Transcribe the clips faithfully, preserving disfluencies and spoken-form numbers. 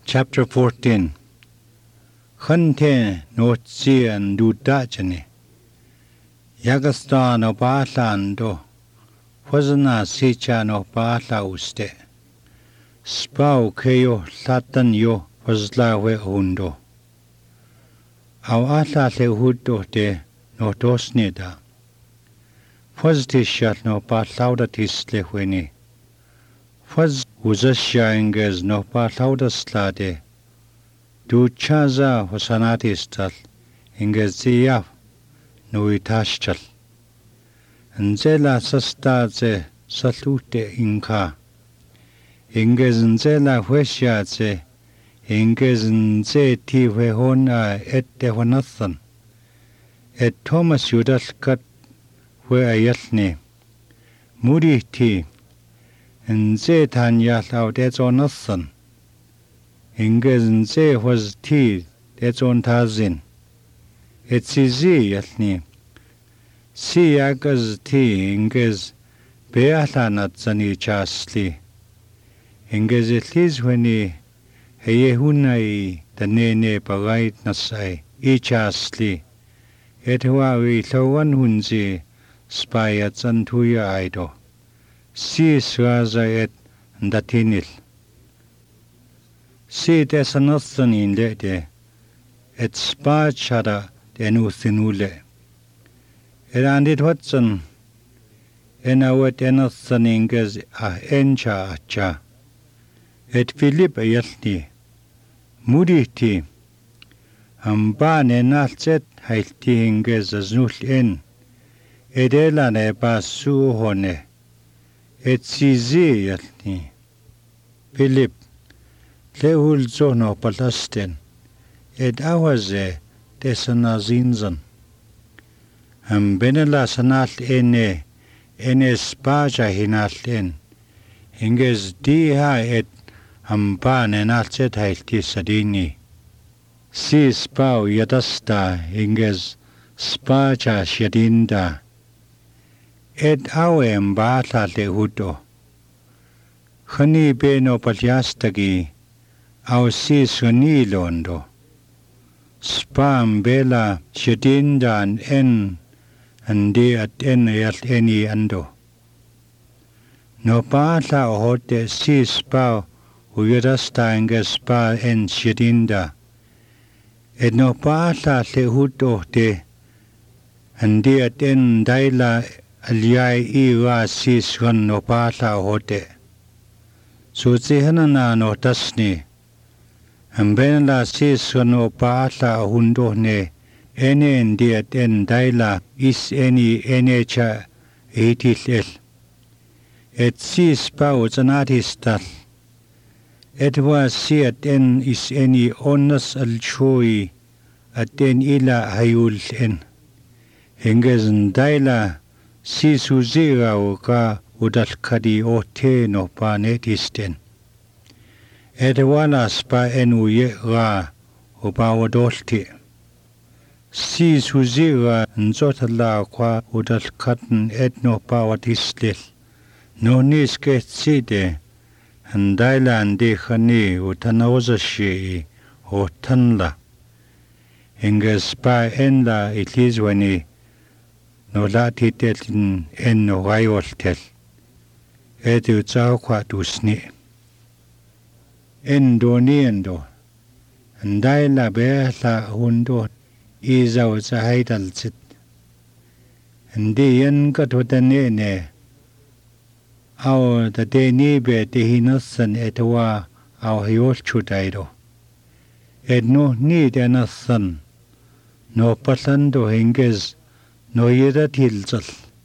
Chapter fourteen. Khante no tsi and do dachane. Yagastan no bahlando. Fazana sicha no bahla uste. Spau keo latan yo fazla we hundo. Au atla le hudo de no dosnida. Faztishat no bahlaudatis le weni. Faz uzasya inges no bahlaudaslade. Du chaza hosanatistal inges ziyaf no itashchal. Nzela sastaze salute inka. Inges nzela huesyaze. Inges nze ti huehona et dehonathan. Et Thomas yudalkat hue ayalni. Muri ti. Nze tanya lau dezonathan. Inges nze was ti dezon tazin. Et sizi yalni. Si yagas ti inges beahlanat zani chasli. Inges etlis weni heyehunai danene bagait nasai ichasli. Et huawi lawan hunzi spayat zantuya aido. Si swaza et ndatinil. Si desanathan in lede. Et spa chada denuthinule. Et andit watson. Enawet enathan inges a encha acha. Et Philip ayalni. Muditi. Amba nenalzet hailti inges aznul en. Et elane basu hone. Et sizi yalni. Philip. Lehul zono palasten. Et awaze desanazinzan. Am benela sanal ene. Ene spaja hinal en. Inges diha et amba nenalzet hailti sadini. Si spau yadasta inges spaja shadinda. Et awe mbata le hudo. Khani beno palyastagi. Au si suni londo. Spam bela shadinda an en. Andi at en yat eni ando. No bata ohote si spau uyadasta inges spa en shadinda. Et no bata le hudo de. Andi at en daila Aliai iwa si swan no bata ohote. Suzi hanana no tasni. Ambenla si swan no bata hundo ne. Ene ndi at en daila is eni ene cha eitil el. Et si spa uzanatistal. Et was si at en is eni onas al chui. At en ila hayul en. Hinges daila. Si suzira uka udalkadi ote no panetisten. Et wala spa enu ye ra ubawadolti. Si suzira nzotala kwa udalkaten et no pawatistil. No niske tside. Andaila andi khani utanawazashi otanla. Inga spa enla itlizwani. No lati telin en no rayol tel. Et utsaw kwa dusni. En do ni endo. Andai la behla hundo. Iza utsa haidal zit. Andi yen katutane ne. Au da de ni be de hinasan etwa au hiol chudaido. Et no ni denasan. No patando hinges. No yeda tilzal.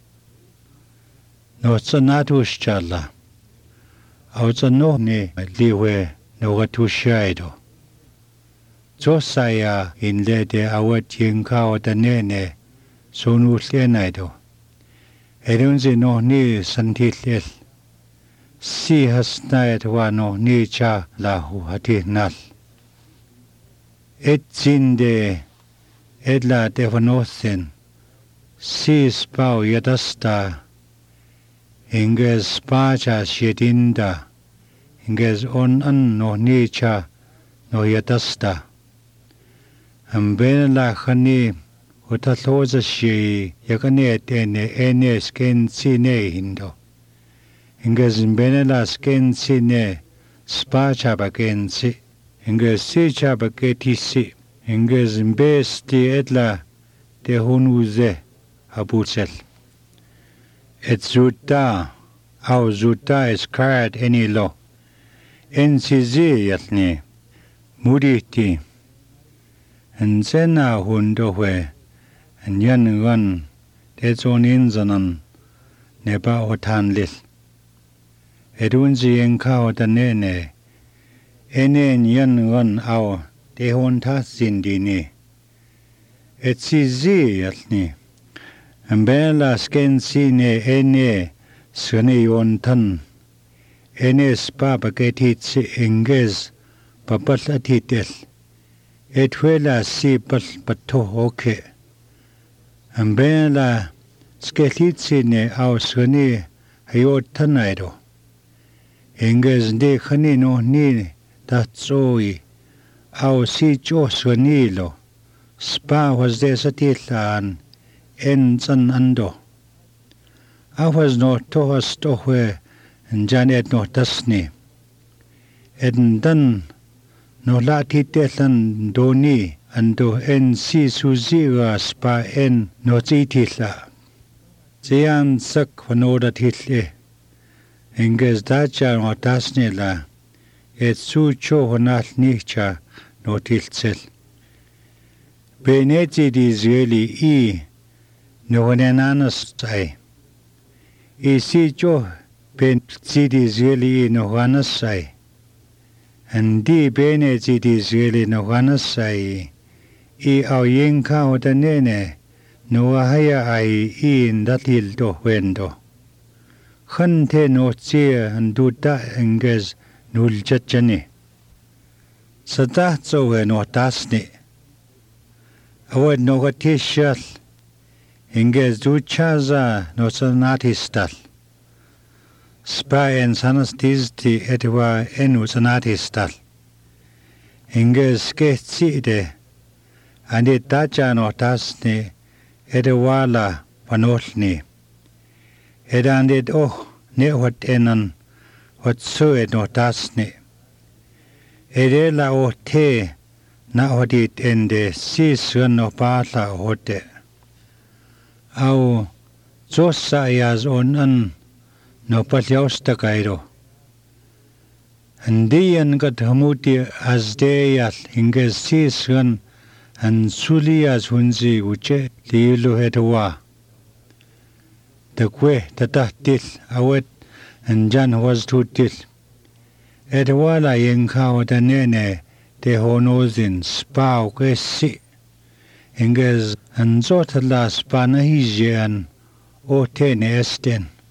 No tsanatush chala. Au tsano ne liwe no gatushaido. Zosaya in lede awat yinka o danene sonu lenaido. Edunzi no ni santilel. Si hasnaet wa no ni cha lahu hatinal. Et zinde edla devanothen. Si spau yadasta. Inges spaja shedinda. Inges on an no nicha no yatasta. Ang benala kani utatloza shi yakane tene ene sken sine hindo. Inges benala sken sine spa chabakensi. Inges si chabaketisi. Inges besti etla te hunuze abutsel. Et zuta au zuta is karat eni lo. En sizi yatni muditi. En sena hundo we en yan wan te zon inzanan neba otan lil. Et unzi en kao da nene enen yan wan au te hon ta sindini. Et sizi yatni. En bela sken sine ene sene yon tan. Ene spa bagetit si ingez babal atitel. Et huela si bal bato oke. En bela skelit sine au sene hayot tanaido. Ingez de kanino ni tatsoi au si jo swenilo. Spa was de satilan en san ando. I was no tohas tohwe and Janet no tasni. Eden dan no lati telan doni ando en si suziga spa en no zitila. Zian sak vanoda title. Inges dacha no tasni la. Et su cho honal nicha no tiltsel. Beneti di Israeli i no honenanas sai. I si cho ben si di Israeli no hanas sai. And di bene si di Israeli no hanas sai. I au yenka o da nene no ahaya ai i ndatil do wendo. Khante no tia and duta engez nul chachani. Sadatso we no tasni. Awad no gatishal. Ingez duchaza no sanatistal. Spa en sanastisti etwa enu sanatistal. Ingez sketside. Andi tacha no tasni etwala panolni. Edandid oh ne wat enan wat sued no tasni. Edela o te na hodit ende si sun no pala hote. Au zosa yaz onan no palyausta kairo. Andiyan gat hamuti azdeyal inges si sun an suliyaz hunzi uche lilu hetwa. The kwe tatahtil awet and Jan was tutil. Etwala yenkao da nene de honozin spau kesi. Ingez an zotala spana hijian o tene esten.